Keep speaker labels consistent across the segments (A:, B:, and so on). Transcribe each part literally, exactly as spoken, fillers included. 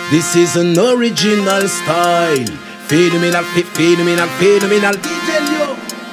A: This is an original style. Phenomenal, phenomenal, phenomenal. D J Lio,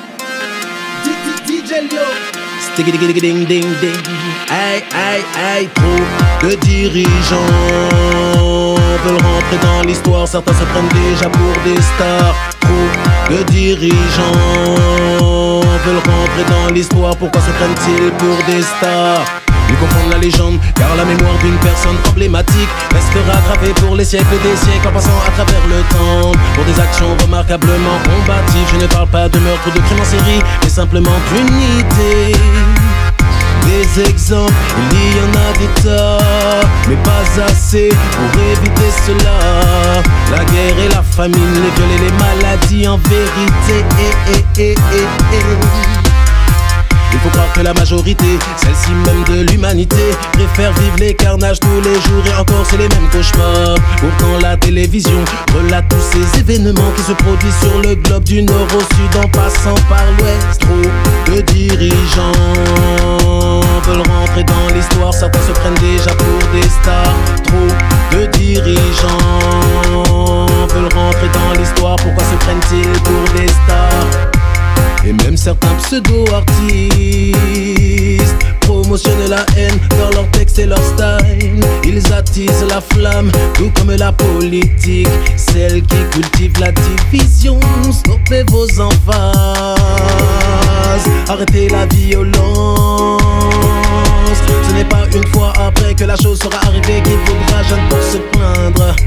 A: D J Lio. Sticky ding ding ding ding. Aïe aïe aïe. Trop de dirigeants veulent rentrer dans l'histoire. Certains se prennent déjà pour des stars. Trop de dirigeants veulent rentrer dans l'histoire. Pourquoi se prennent-ils pour des stars? Ils confondent la légende, car la mémoire d'une personne emblématique restera gravée pour les siècles des siècles en passant à travers le temps. Pour des actions remarquablement combatives, je ne parle pas de meurtre ou de crime en série, mais simplement d'unité. Des exemples, il y en a des tas, mais pas assez pour éviter cela. La guerre et la famine, les viols et les maladies en vérité. Eh, eh, eh, eh, eh. Il faut croire que la majorité, celle-ci même de l'humanité, préfère vivre les carnages tous les jours et encore c'est les mêmes cauchemars. Pourtant la télévision relate tous ces événements qui se produisent sur le globe du nord au sud en passant par l'ouest. Trop de dirigeants veulent rentrer dans l'histoire, certains se prennent déjà pour des stars. Trop de dirigeants veulent rentrer dans l'histoire, pourquoi se prennent-ils pour des stars? Et même certains pseudo-artistes promotionnent la haine dans leurs textes et leur style. Ils attisent la flamme, tout comme la politique, celle qui cultive la division. Stoppez vos emphases, arrêtez la violence. Ce n'est pas une fois après que la chose sera arrivée qu'il faudra jeune pour se plaindre.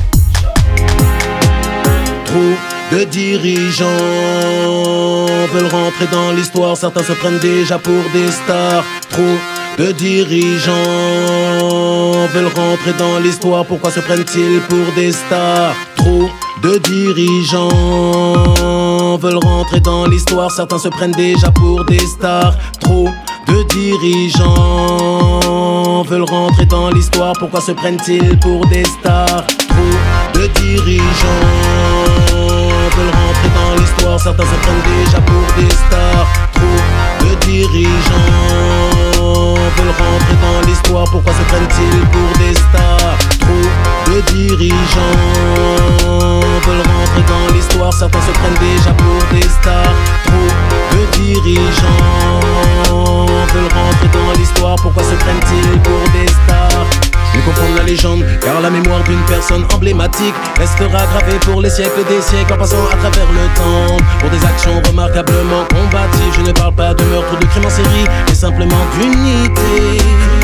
A: Trop de dirigeants veulent rentrer dans l'histoire, certains se prennent déjà pour des stars. Trop de dirigeants veulent rentrer dans l'histoire, pourquoi se prennent-ils pour des stars? Trop de dirigeants veulent rentrer dans l'histoire, certains se prennent déjà pour des stars. Trop de dirigeants veulent rentrer dans l'histoire, pourquoi se prennent-ils pour des stars? Trop de dirigeants veulent rentrer dans l'histoire, certains se prennent déjà pour des stars. Trop de dirigeants veulent rentrer dans l'histoire, pourquoi se prennent-ils pour des stars? Trop de dirigeants veulent rentrer dans l'histoire, certains se prennent déjà pour des stars. Trop de dirigeants veulent rentrer dans l'histoire, pourquoi se prennent-ils pour des stars? Ils confondent la légende, car la mémoire d'une personne emblématique restera gravée pour les siècles des siècles en passant à travers le temps. Pour des actions remarquablement combatives, je ne parle pas de meurtre ou de crime en série, mais simplement d'unité.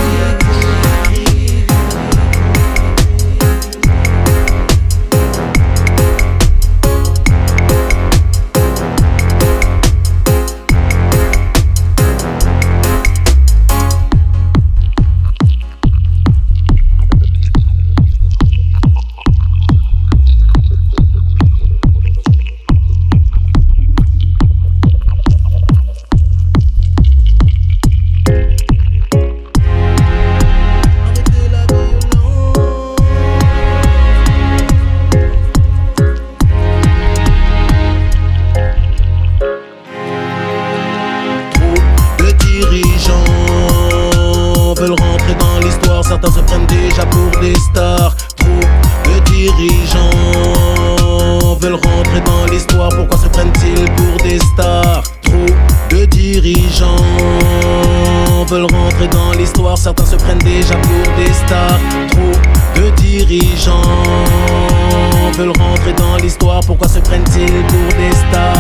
A: Certains se prennent déjà pour des stars. Trop de dirigeants veulent rentrer dans l'histoire, pourquoi se prennent-ils pour des stars? Trop de dirigeants veulent rentrer dans l'histoire, certains se prennent déjà pour des stars. Trop de dirigeants veulent rentrer dans l'histoire, pourquoi se prennent-ils pour des stars?